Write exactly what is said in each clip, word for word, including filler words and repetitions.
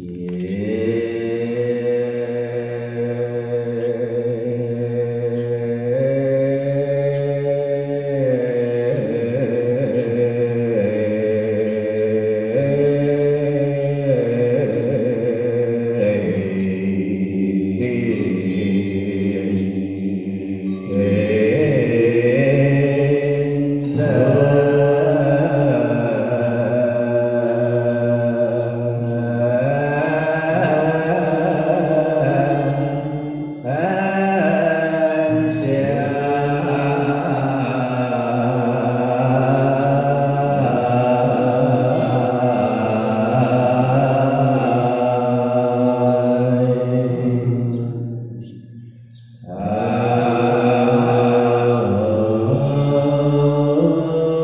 啊。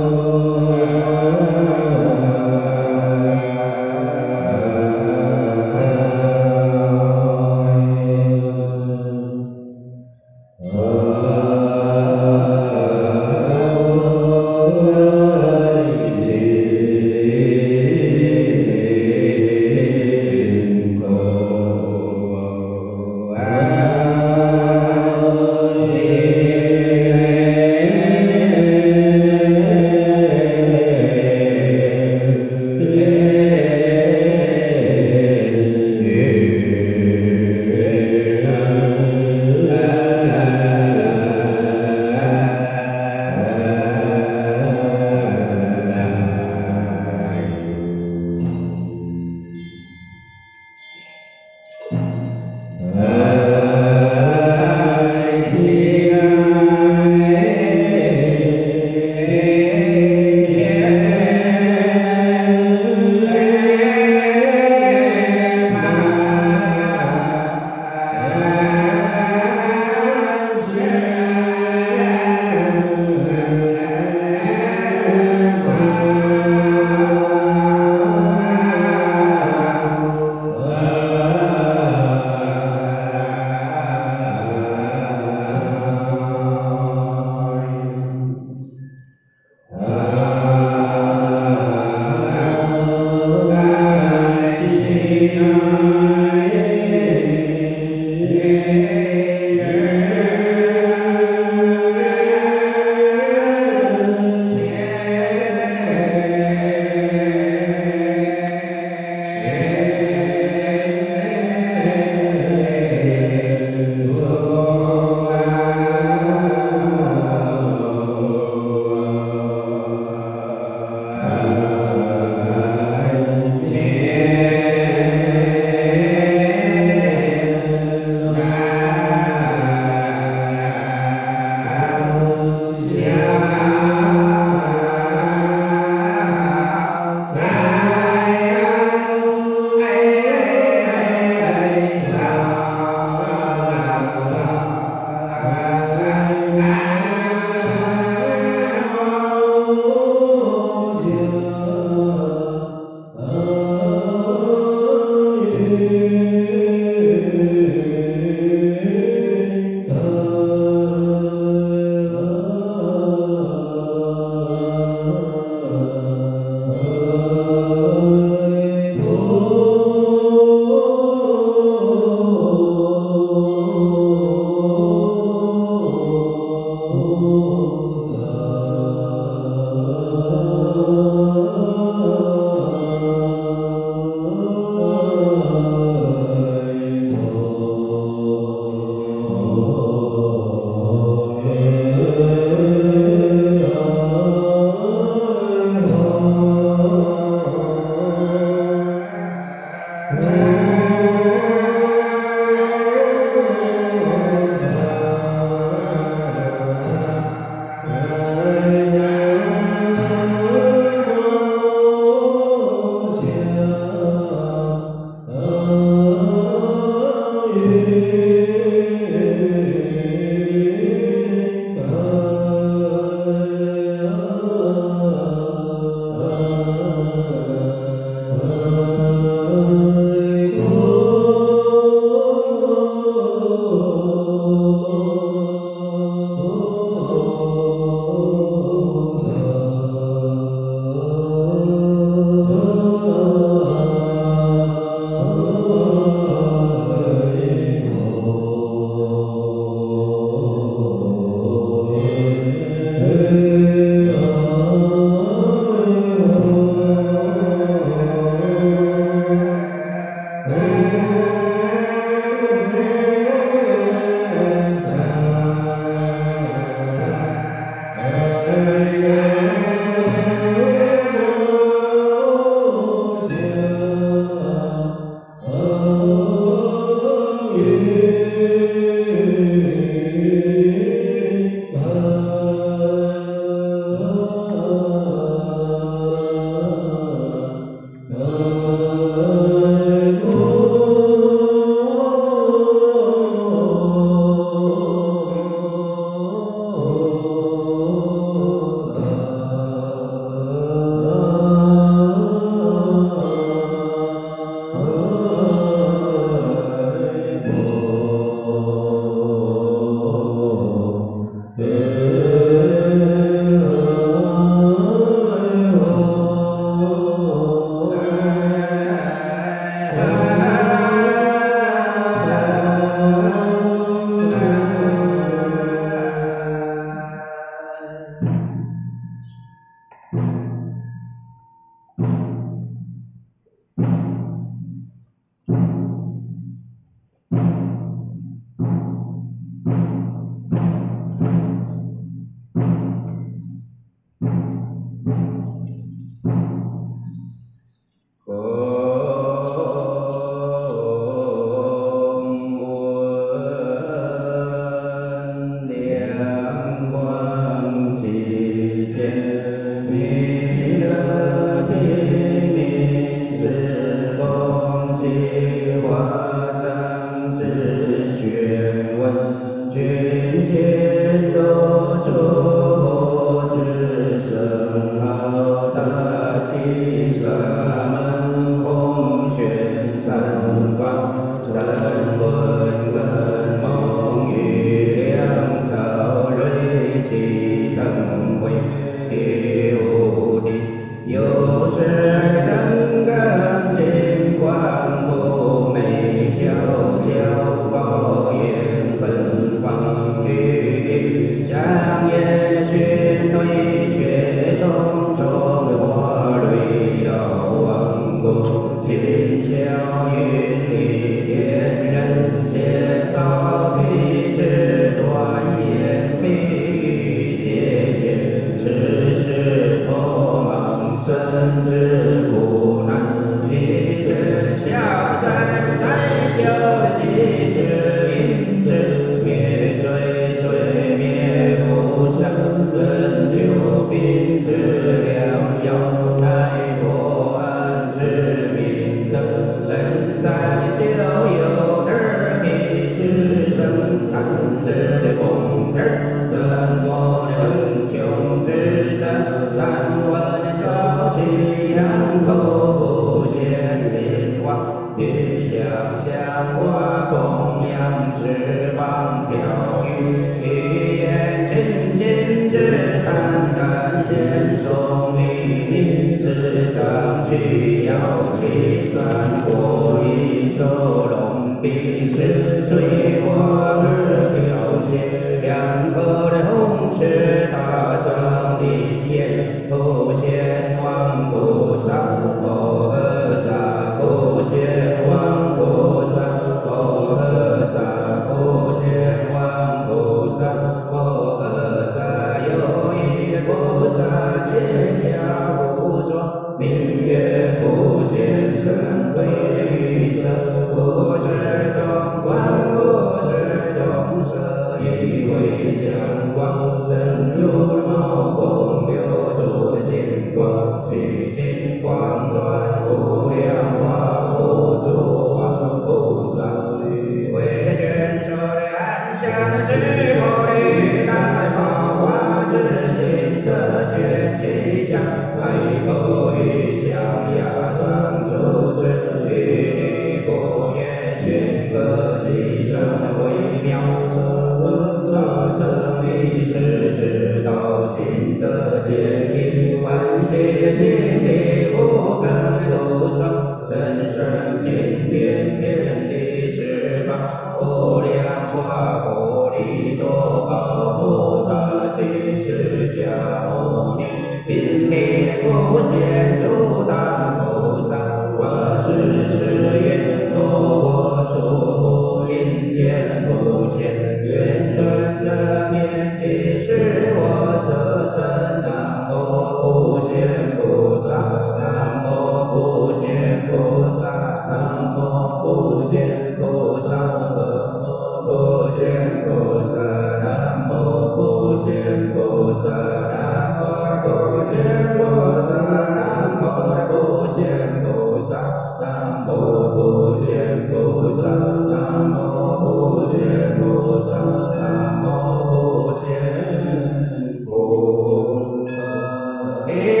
交宝眼奔放雨，香烟熏对却重重花蕊遥望不尽霄云里恋人先到彼此断言蜜语结前世事多忙生之苦难一直消在在修的机智因之灭罪罪灭不生真救兵之良药乃破案之民德人在就有儿迷失生产之的功德怎么能穷之真禅问交起扬口不见金花云想象花供养翅膀飘雨语言亲近之禅感先送秘密自常去要其三国一周龙必是追花日表现两口的红石大藏林烟不显王菩萨摩诃萨不显王菩萨摩诃萨不显王菩萨摩诃萨有一菩萨结跏趺坐明月不显神威宇色不是中观不是中色以为相光身如毛光流出的金光取金光断无量化无诸王菩萨为了卷寿的安详的智慧大的宝华之心则全吉祥海口与象牙上主持与女不愿寻个吉祥的微妙大乘一时之道心则见一万邪见力无根路上真生经典遍历十八无量化菩提多宝菩萨及释迦牟尼并力不显诸大菩萨我是誓愿多我所不因见不见愿转这面即是我舍身南无不显菩萨南无不显菩萨南无不显菩萨南无不显菩萨南无不显菩萨南无不显菩萨南无不显菩萨南无不显菩萨南无不显菩萨南无不显菩萨呀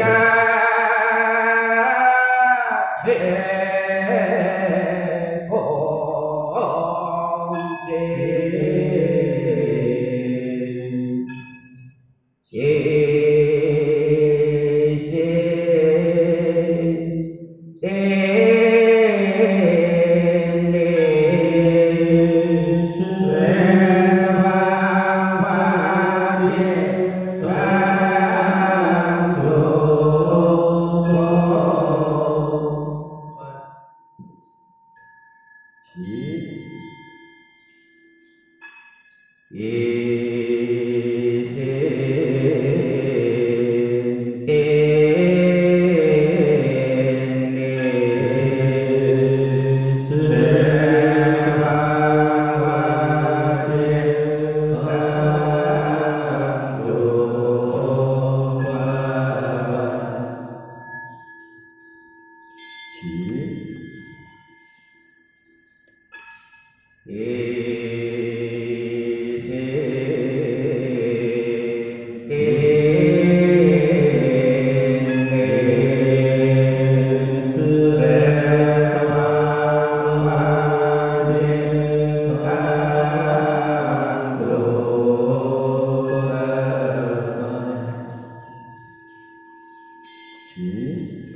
切空谢谢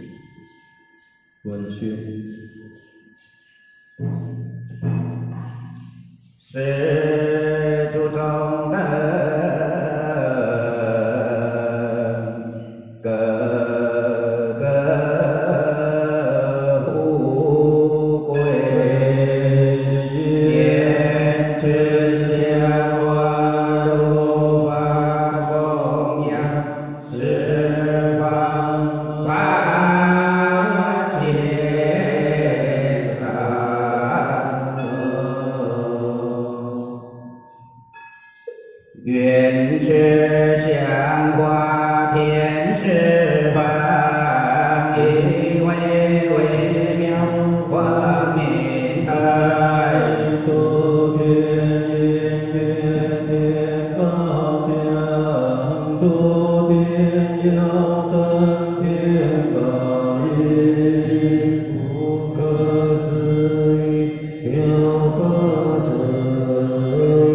文宣。 是诸众的各个富贵，言之相化如法供养，十方法界三愿持香花遍十方，以为微妙光明台，普遍因缘天宝相，诸遍有分遍法音，不可思议妙法者意。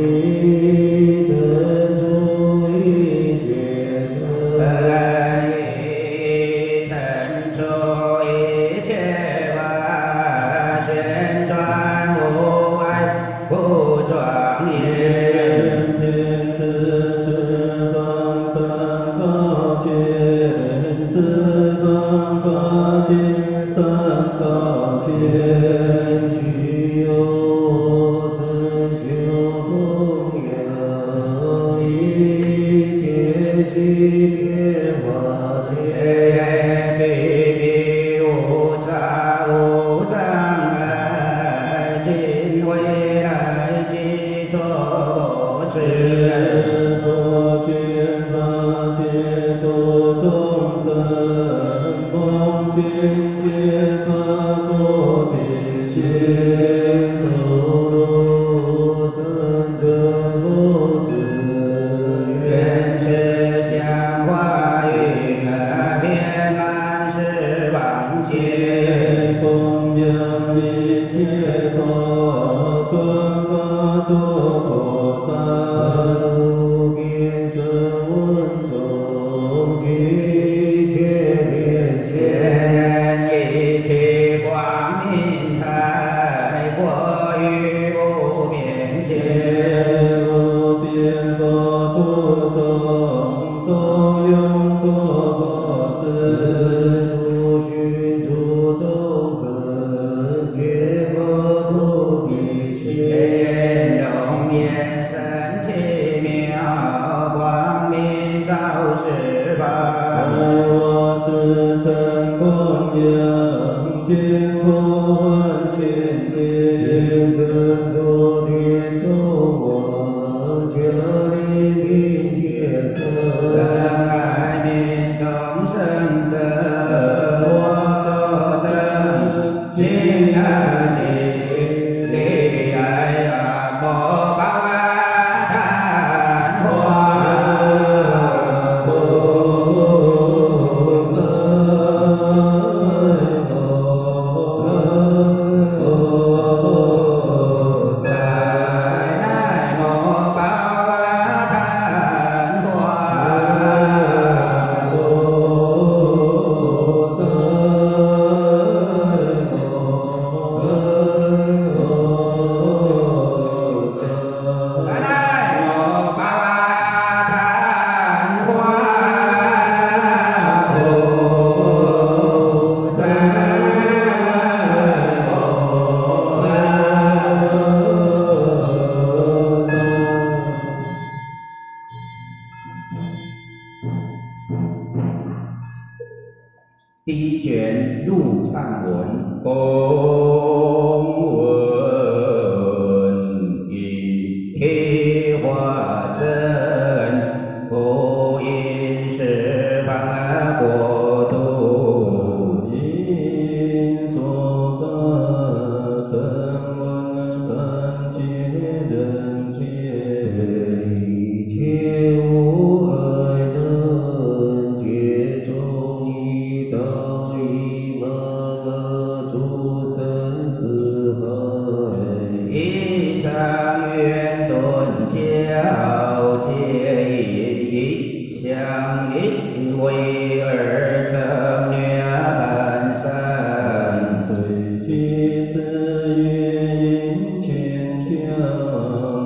第一卷入忏文，公文以黑化身，不因十方国度，因所得声闻三界人天，一切无碍能解中一道。一场圆顿交接一相应为二正月半三，随即自愿前将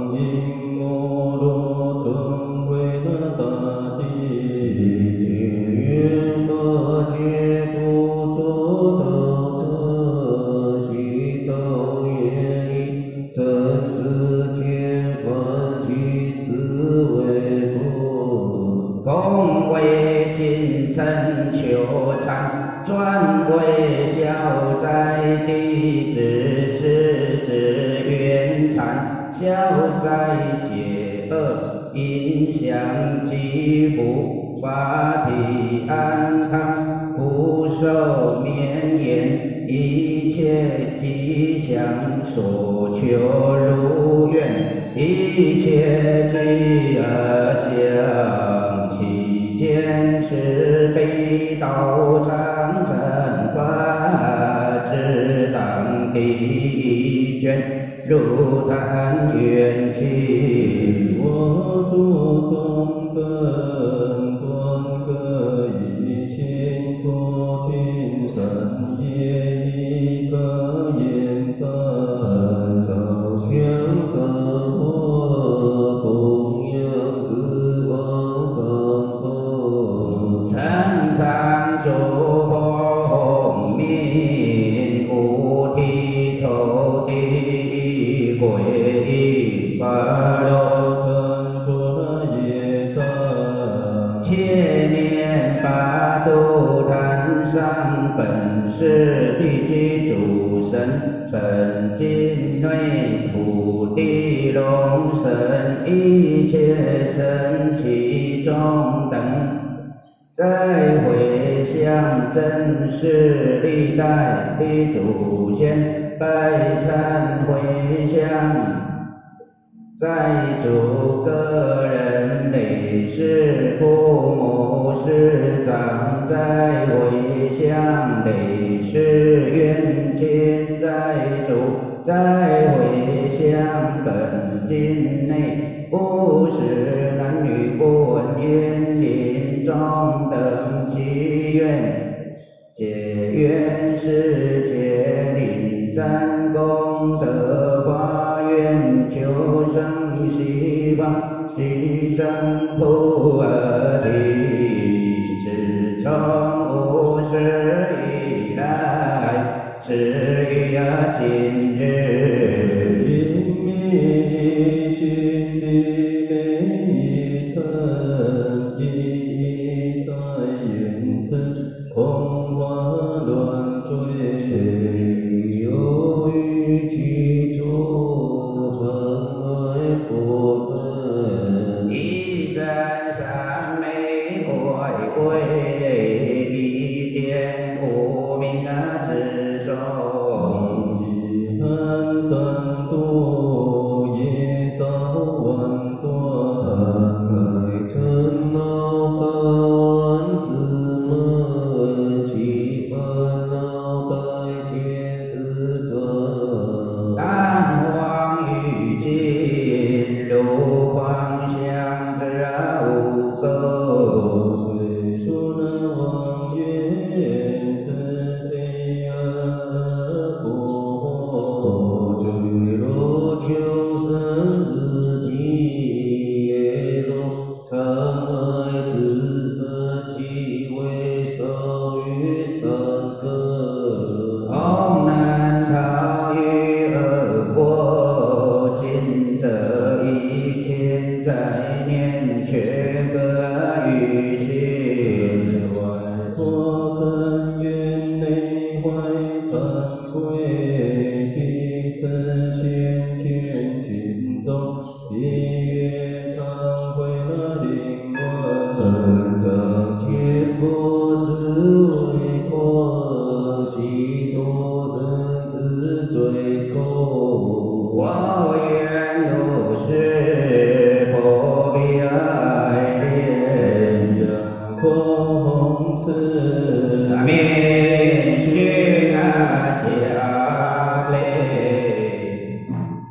世间观心自为多， 奉为金城求禅，转为消灾地之师之愿禅，消灾解厄，影响积福，法体安康，福寿绵延，一切吉祥所求如愿，一切吉而祥，其间是非道场成法之当第一卷，如谈缘起， 我诸宗本观各一心所听三业一个言法，烧香三花供养四方三宝， 称上诸佛洪名，五体投地皈依法罗， 成说业障， 切念八度坛上本是地基主神，本境内土地龙神，一切神其中等，再回向真实历代的祖先，拜忏回向。在诸个人累世父母师长，在回向累世冤亲，在主在回向本境内，不是男女不闻烟林中等祈愿，结缘是结领赞功德发愿，求生西方即生菩提，自从无始以来，至于今日， 因灭心地每一根，一在眼神，空花乱坠，有于其中，本来不分， 一真三昧回归，一点无明之中， 一寒三多，业早晚断，爱尘恼烦自闷，其烦恼百千自转， 但望于今，如幻相之无垢， 虽说难忘愿是非而佛，坠落求生之地，耶落常爱自身，即为少于三个， 恐难逃于恶果，今则一千载念，却各于心。 外脱深渊，内怀惭愧，提升先天群众，一月忏悔那灵魂，长天波之为光，悉多生之罪过， 我愿如是佛必爱怜， 阳光赐阿弥须那迦雷。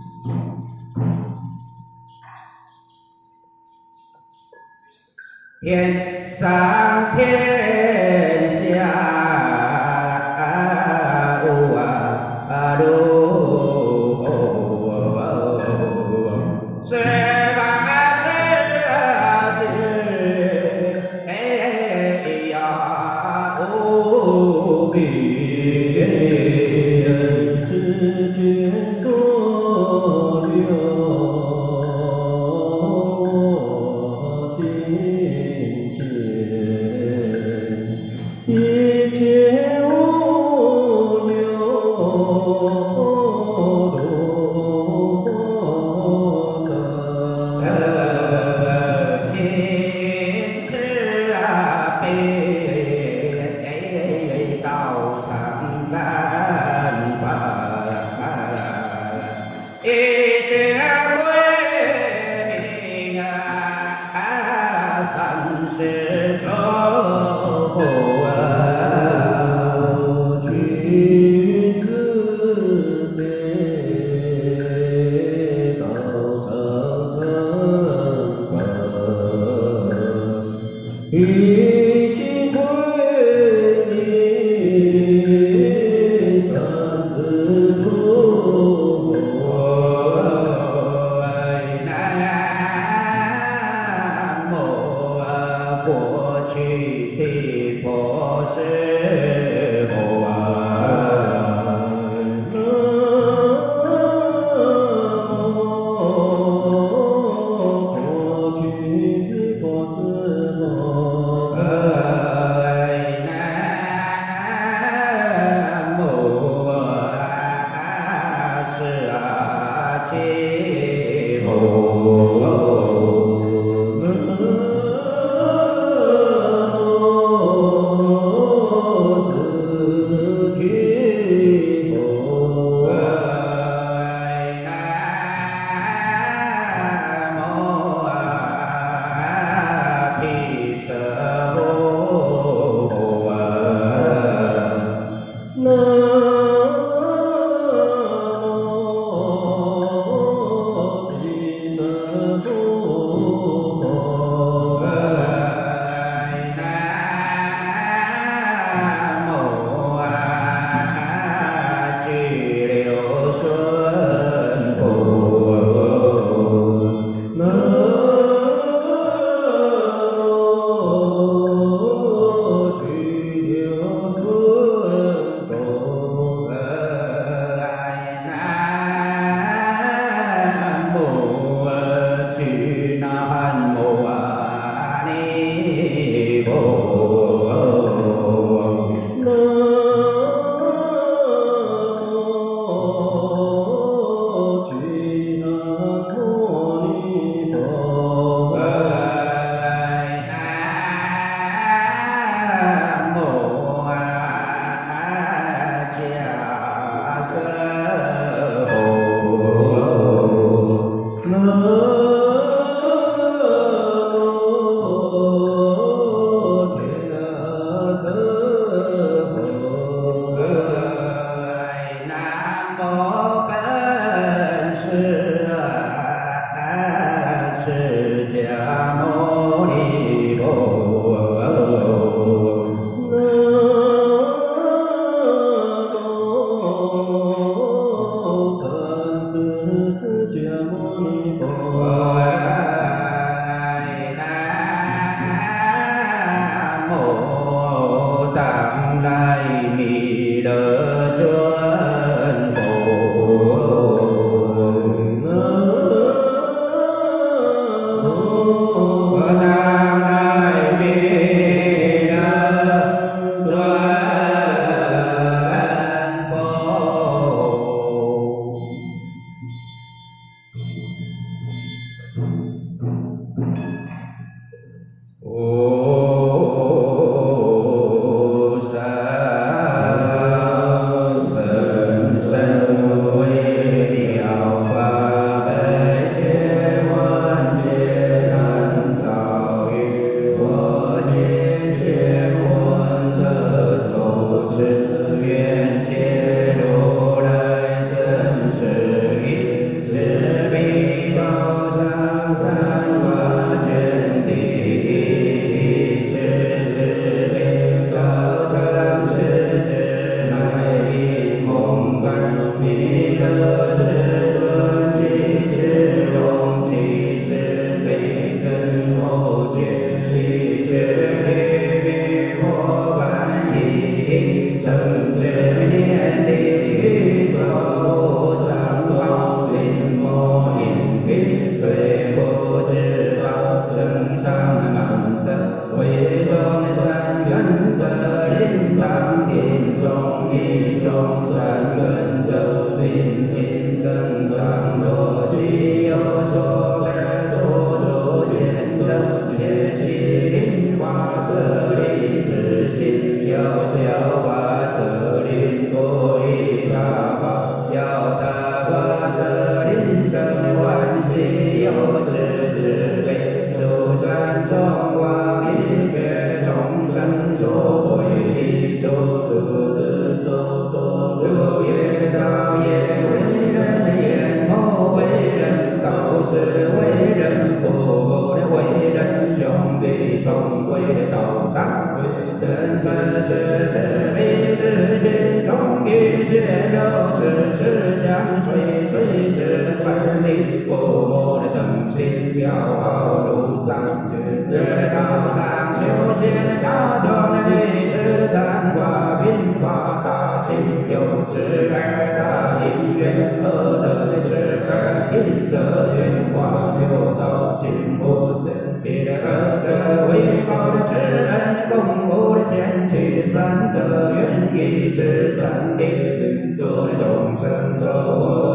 天上天下无啊如十八世之哎呀无比世间所流。 三者愿意至善地，令各众生受我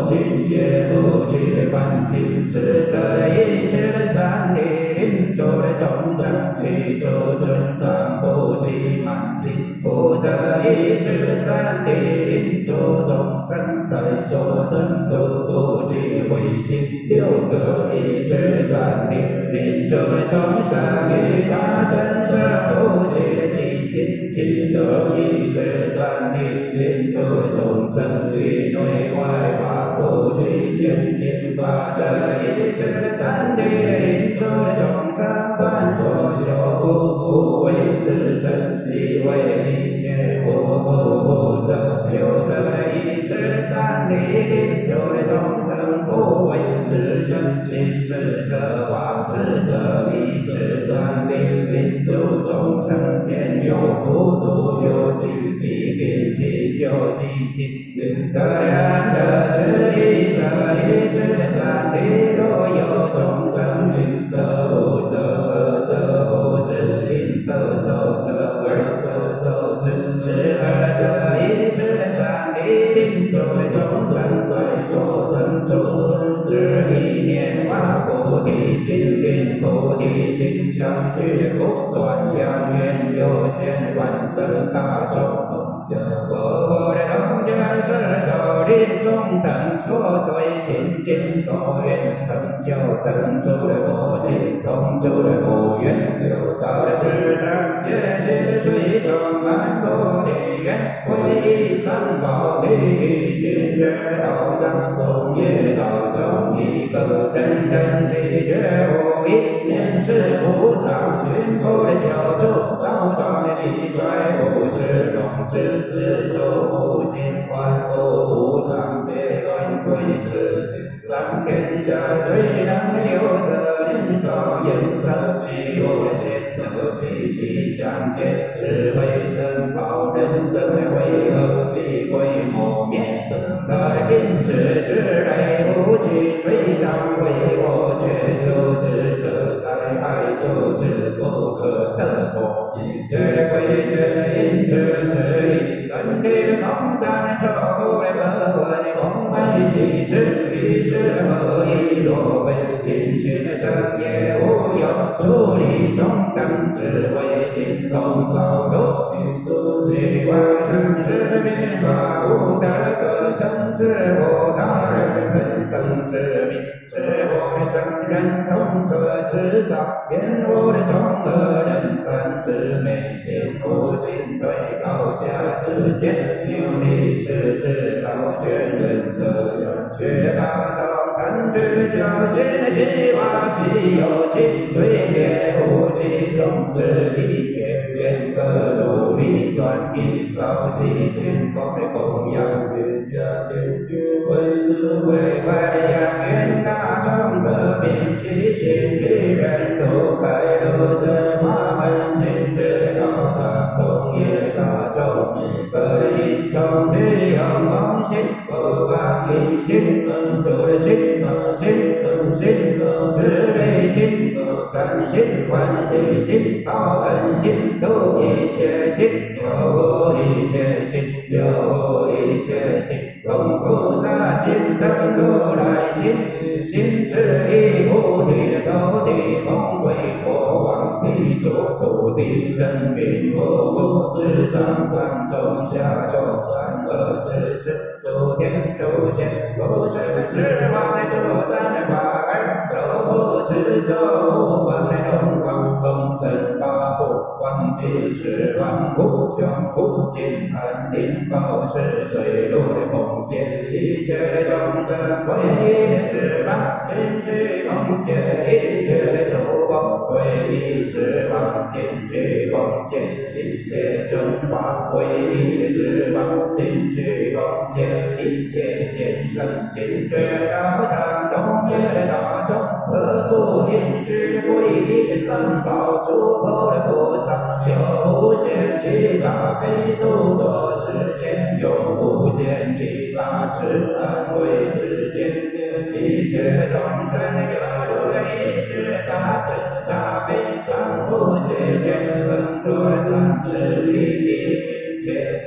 无尽皆无尽欢喜，是这一切的善利，临终的众生，于诸尊长不起慢心，故这一切的善利，临诸众生，在所生诸不起灰心，就这一切善利，临终的众生，于大身上不起记心，其这一切善利，临诸众生，于内外法不起见心，把这一切善利，临终的众生，凡所修不不为自身，即为一切不不不者，就这一切善利，临终的众生，不为自身，心是这法是这一切善利，临诸众生，见有不度有心，即并其救即心，得然得是以这一切善利，若有众生云则无则而则不知，因受受则而受受之，是而这一切善利，临终的众生，在所生诸之一念发菩提心，临菩提心相续不断，扬远有限万生大众。我的同家是首临终等所随清净所愿成就等诸的佛性，同诸的佛缘，流到的世上，皆是水中满菩提缘，唯一三宝地狱尽觉道场，东业道中一个人人俱觉无一念是无常，群佛的救助，昭庄的体衰，无是龙之知足无心欢，无无常皆乱归是。让天下虽能有这灵照颜色，即无现者其气相见，是为尘宝人生为何必归磨灭？来宾此之类无期，虽当为我却处之者，灾害处之不可得果。因觉归觉，因觉是因，人地同在，错误的不为空为喜之，于是何以若为尽心生也无有，处理中等智慧心动造作，于诸地外生是灭法无得可成之我他人分生之命，是我的圣人动作制造，愿我的众恶人善之美心不尽对高下之间，有理是知道觉人这样觉大众参觉教心计划西有情，对列无极众之理愿愿各努力转移造西群佛的供养，愿家天觉为智慧快扬，愿大众各秉其心，必人都开路是法门尽觉道场，东业大众各因众具有梦心，不忘一心，作心心心慈悲心善心欢喜心报恩心度一切心救护一切心救护一切心供菩萨心等如来心心是一菩提斗地风为国王地主土地人民无不是掌上中下中三恶之事诸天诸仙不是十方的诸三法儿周护持周无方的龙王风神八部光即十方无穷无尽安宁宝石水陆的空间一切众生唯一的十方天虚空间一切的诸佛唯一十方天虚空间一切尊法唯一的十方天虚空间一切现身尽觉道场东业的大众何不允许皈依的三宝诸佛的菩萨有无限其大悲度多世间有无限其大慈安慰世间一切众生有如一切大慈大悲常护世间本座三世一一切所有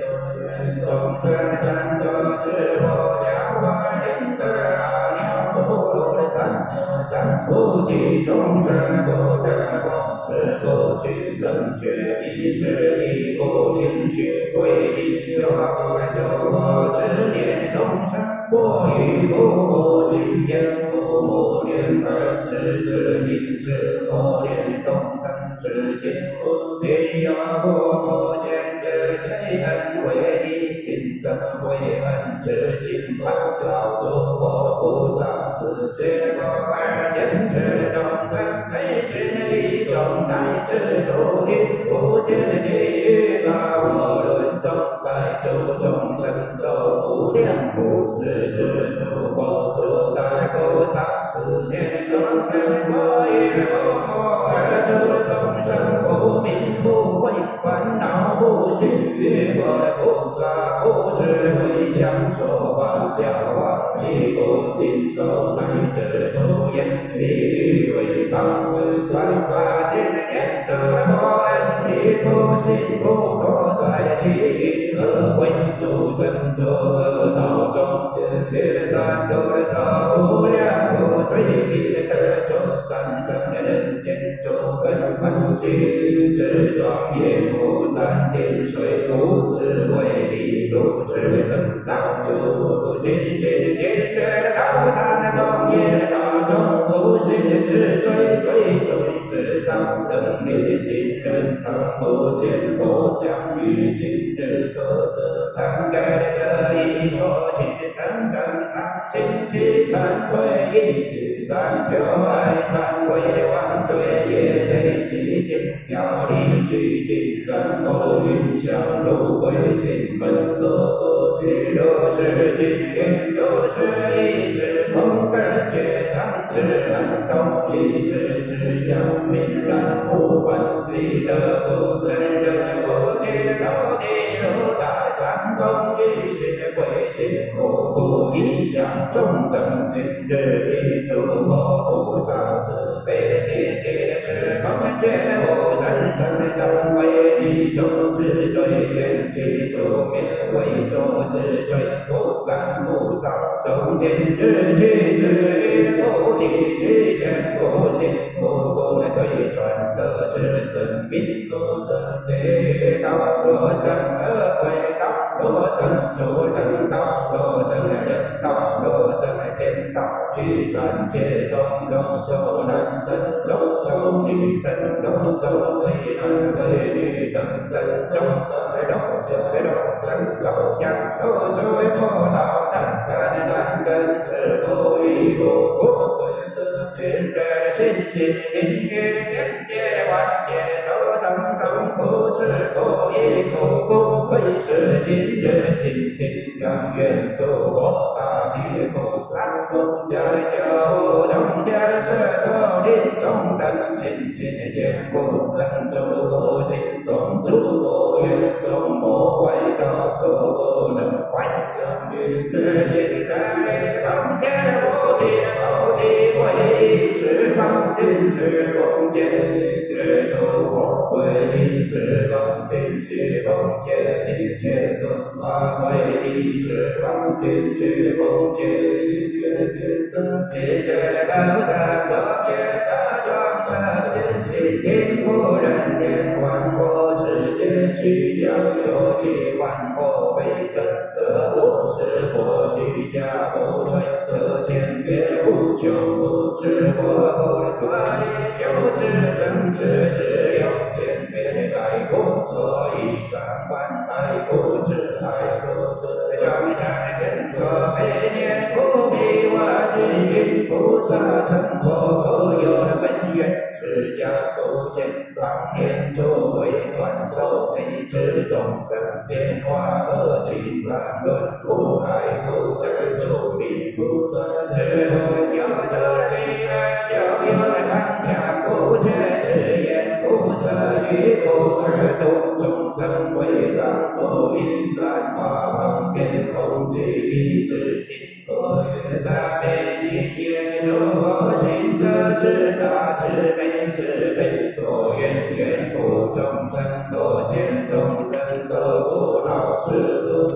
众生三德智佛教化灵德阿耨多罗三三菩提众生不得过失不去正觉一时一不允许皈依有不救我执念众生我欲不今天不无念而知之一时无念众生之心不尽有不见之罪恩为一心生悔恨之心盘扫诸佛菩萨自觉过而见之众生悲心一种乃至度因不见地狱把我论中来诸众生受无量苦世之诸佛如来菩萨此念众生我也不我而诸众生不明不慧烦恼不信于我的菩萨不知慧相说法教化亦不信受乃至诸言其余为报传法现念得佛恩亦不信不堕在地狱恶鬼诸生作恶道中天地三毒受无量苦罪灭得诸三生人间诸根本具之庄严无暂定水无智慧力如是等上有心心坚决的道参中业大众不信之追追追之上等力行人常不见佛相于今日得得当该这一说其生正常心其忏悔一举三求爱忏悔忘罪业累积尽要力俱尽然后云香如归心本乐不退如是心愿如是一直空而觉常知难懂一时是相明然无关记得不能人不地如地如大三公一时归心无故一向中等今日一诸佛菩萨慈悲心地是空觉无生生正为一众之罪缘起诸灭为诸之罪不敢不造中今日去之于不离之间不信不不对转色之生命不生地道若生恶鬼道若生畜生道若生人道若生天道于三界中若受男生若受女生若受为男为女等生若得若学若生若将受罪魔道难根难根是不依不不归自今日心心隐于见界万界受种种不是不依苦不愧是今日心心愿愿诸佛大地菩萨共家救众家摄受临终等心心见不等诸佛心动诸佛愿众魔坏道所不能坏正于自心的力共见无地无地归一时方尽是共见一切诸佛归一时方尽是共见一切尊法归一时方尽是共见一切心生一切高山特别的庄舍心心因无人念观佛世界虚假有其幻佛为真则不是佛虚假不吹则千别无穷不是佛不所以就是生是只有千别改过所以转换爱不知爱不知上山人所悲念不必我只因菩萨成佛各有的本愿释迦不现常年作为断受悲知众生变化恶情善论不害不得助力不得智慧教者力而就有了看家不觉之言不舍于不而度众生为让不因善法旁边空寂一之心所愿三昧经验诸佛行者是大慈悲慈悲所愿愿度众生多见众生受苦恼是不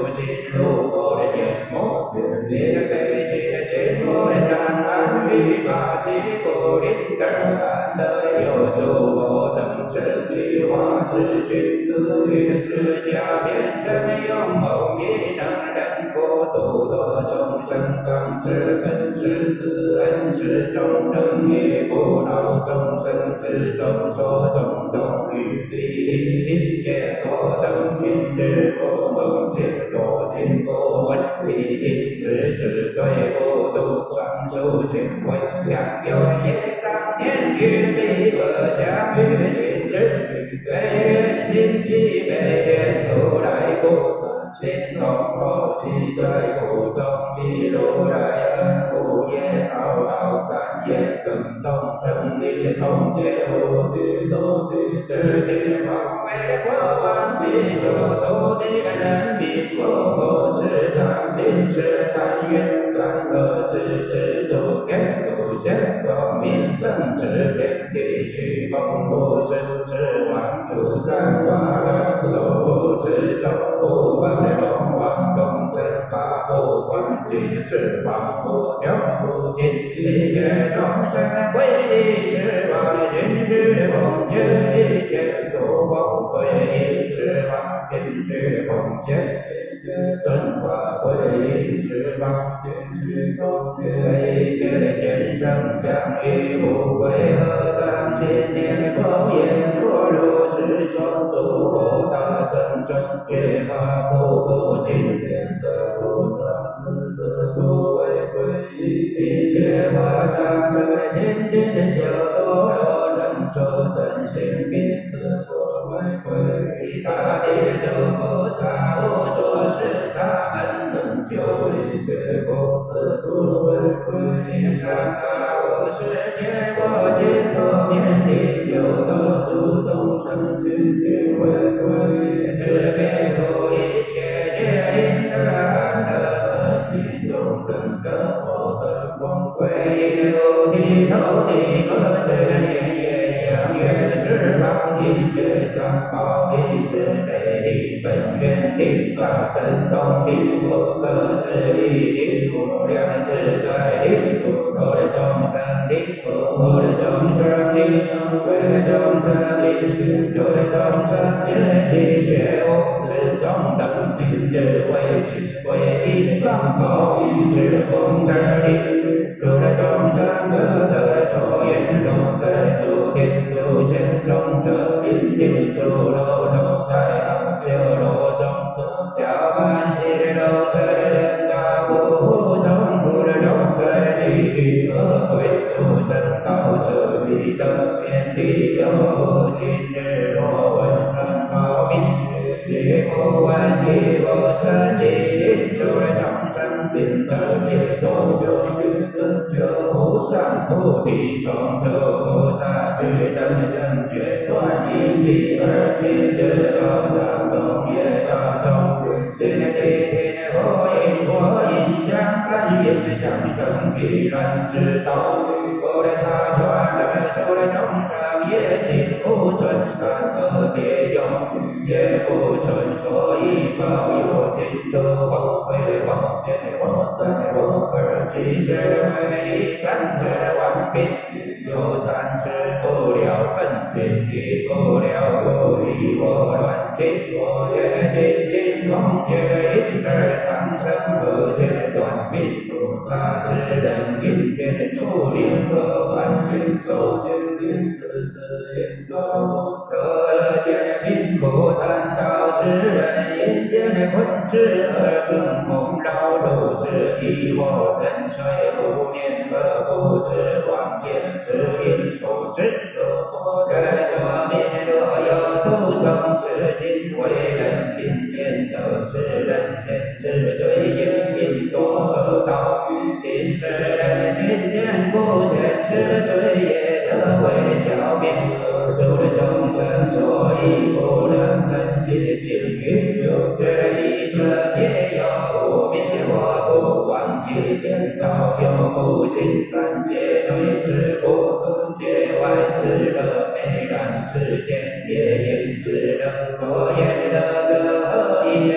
有心如我的眼眸，你的悲喜的心我的赞叹与霸气不灵感安的有助我等身体化是君子于释迦变成勇猛亦能人国度多众生当知本是自恩是众能也不恼众生之中所种种于理一切多等今日不能见多尽不闻理是指对不度专属权威两有业障念于彼可相于今日悲愿心地悲愿如来故心动后期在苦中彼如来恩护也浩浩三业更动更力同解无地多地知心方为国王地主土地人民国不是常心是但愿善恶之事主天独显光明正直天地虚空不是是万诸三法而守护之中不分龙王众生法不观其是法不教不尽一切众生归一是法尽是空见一切诸佛归一是法尽是空见一切尊法归一是法尽是空见一切现生相与无归合掌心念口言说如是说诸佛大圣尊觉法不不尽天的菩萨自自不为归依一切法上者渐渐修多罗人作身心并自不为归依大地诸菩萨无作是萨门能救一切不自不为归依善法无世界我净土面地有道诸众生尽皆为归是别不一切界因得安得一众生者我的光归一无地头地可知念业扬愿十方一切三宝一是悲力本愿力大神通力不可思议力无量自在力不我的众生力我的众生力为了众生力我的众生业气觉悟是中等今日为其为一上报一是功德力我的众生各得所愿龙在诸天诸显中者因地诸罗龙在昂修罗中小般细罗在人大无护中护的龙在地狱恶鬼诸生道者即得天地有无今日若闻三宝名亦不闻亦不生亦诸的众生尽得解脱就于真就无上菩提同诸菩萨具等正觉断因地而今日道场共业大众心地天火因火因相感应相生必然知道我的差传而诸的众生也心不存善恶别用也不存所以报有尽诸王为王见王三王二即是为一战者万病有禅师不了本性亦不了故意我乱情我也尽尽妄觉因而产生不觉断命菩萨之人因见处理和万缘受见因自自言作可见贫苦贪道之人因见困痴而更丰饶如是以我深邃无念而不知妄言之因所知若人所灭若有度生之今为人亲见则是人前世罪业因多而道今世人亲见不显示罪业则为消灭而诸的众生所以不能生起情欲有觉一者皆有无灭我不忘记颠倒有不信三界对是不分界外是乐美然世间皆言是乐我言乐者何也与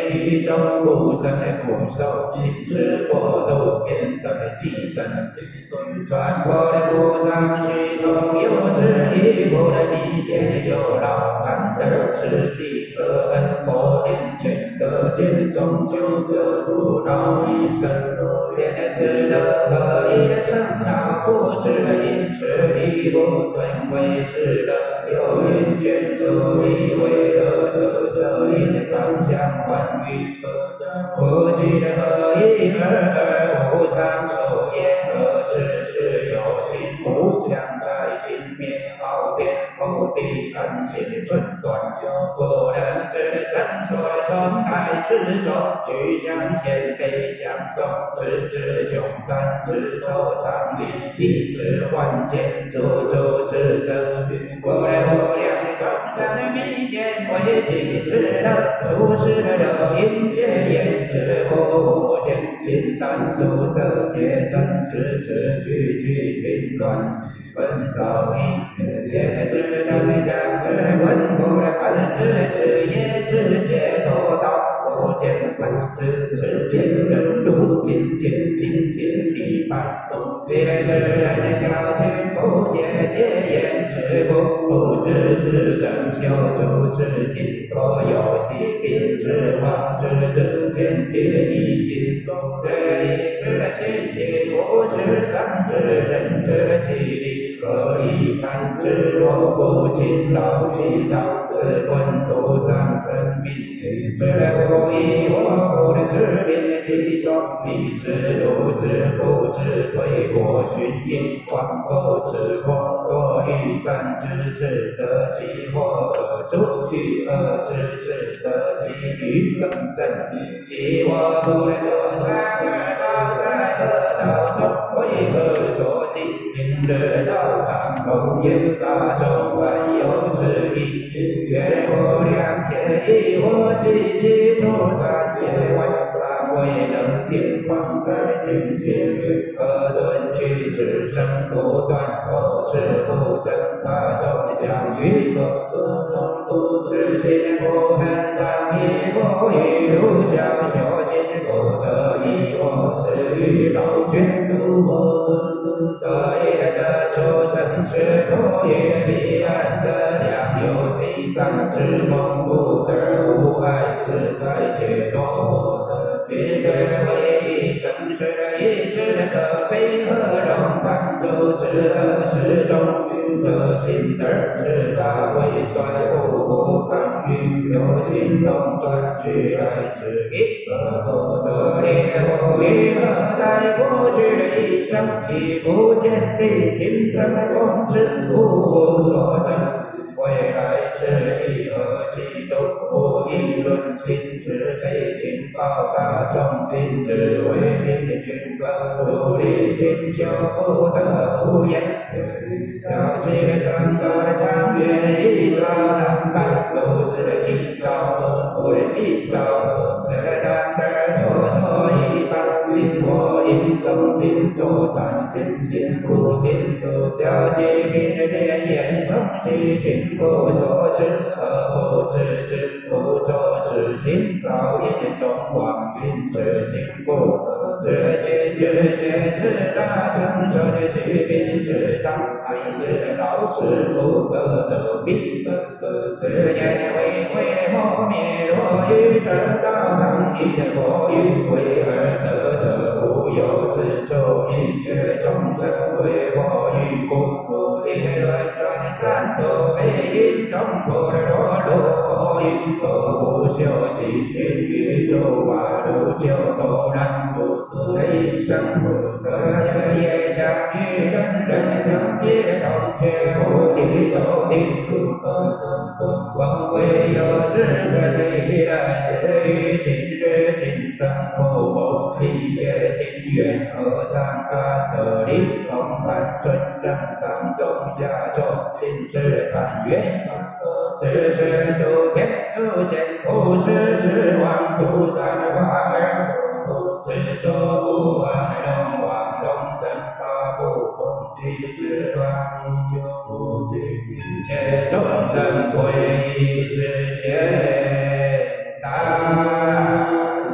中不生不受，因是国度变成继承。传播的不张虚空有质疑，不能理解有老看得痴心舍恩波念前得见终究得不饶一生。便是的可以生老不知因是一不顿为是的有因眷属以为乐者这因常相还于不记的何以而而无常所言而事事有情无相在今灭好变后地安心寸断不能知生所从来世所具象现非相送直至穷山之受常理一知万见诸诸之真无量无量众生的密见为即是乐出世的因界言是不见金丹素色皆生世世俱去尽乱分少因也是能将之滚不的本质是也是解脱道不见本是世间人如尽尽尽心地拜别是人教群不解戒言是不不知是等修出世心多有其病是妄知之边界一心对一知心心不是常知人知其理何以堪知若不勤劳去道自滚度上生命虽然不以我不能知别其说彼是如知不知推过寻因往后知过多欲善知识则其或可助欲恶知识则其欲更甚以我不能得三而道在恶道中为何所尽今日道场空言大众万有之意愿我良解以我习其诸三界外三位能尽放在尽心何顿去此生不断后世不争大众相遇何所从不知心不恨当以佛语如教修心不得以我是与老眷度我孙所以得出生是多业力安则良有其上之梦不得无碍自在解脱我的今日为一生是一知可悲和容堪诸之恶事中则心而是大为衰不不抗欲有心动转去来是一个不得烈无与何待过去的一生已不见地今生光之无所争未来是以何其度不议论心是非情报大众今日为民群本无力进修不得无言小气生格的长远一招难办如是一招不能一招这当得所作一般经过应诵经作禅心心不心教其病的连言诵习群不所知何不知之不作是心造业中妄云之心不知今日皆是大成就的疾病是障碍之老师不可得彼世间为会磨灭若欲得道当以的佛语为而得者无有是咒一切众生为佛语故理论转三多悲因中不的若罗语何不修习君宇宙瓦如就都然不雷声不得人也相遇人人能也同觉无地都地不可光为有是谁人至于今日今生不谋理解心愿和尚阿舍利同伴尊正上中下众心是但愿只是诸天诸贤不是是望诸善法而执着不忘龙王龙神法不空即是法依旧不尽一切众生归一世界难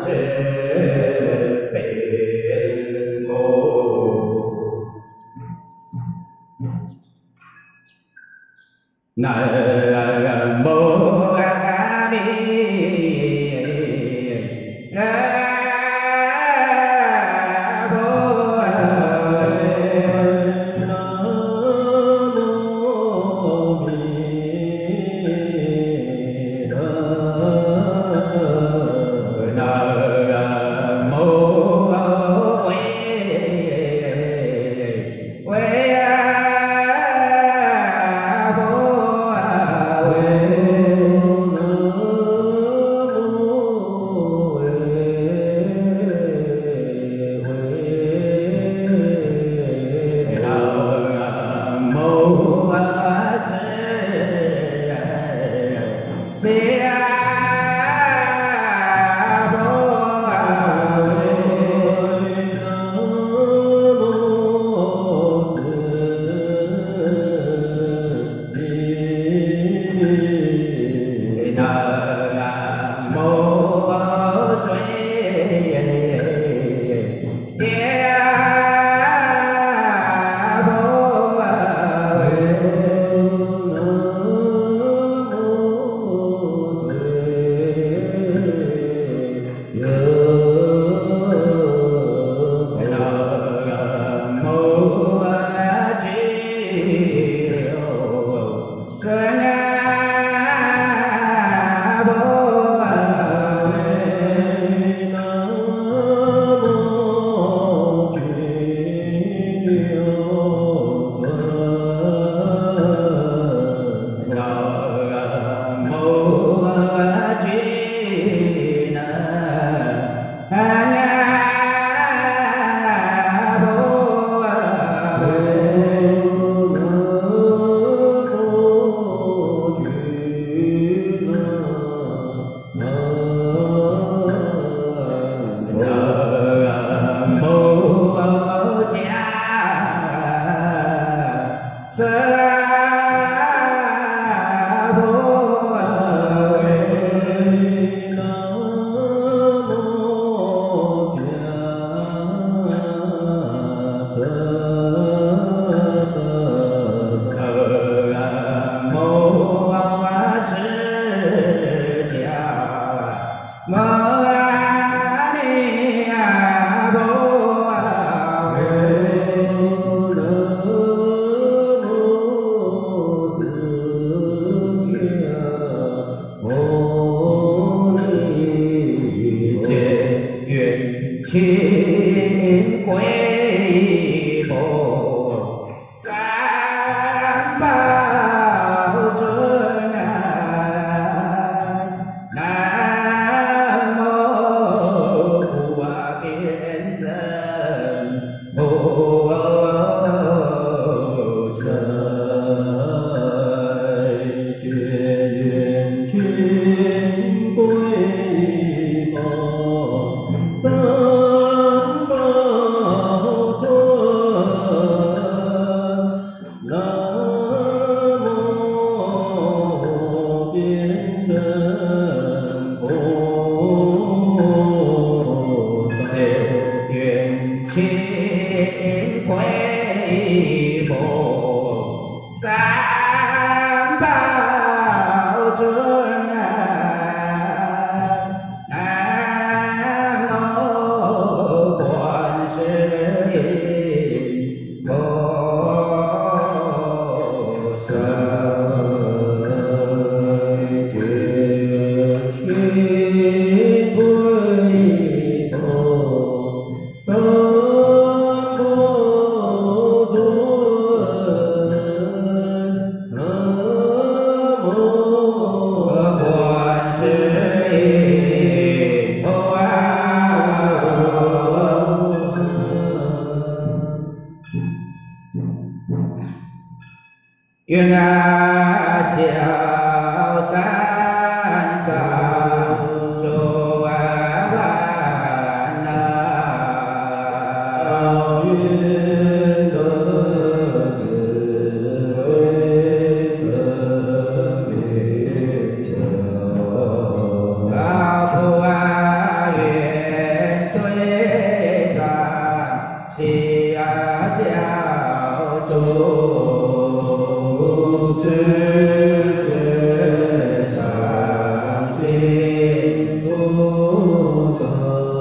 Nam mô A Di Đà Phật. Sư 个。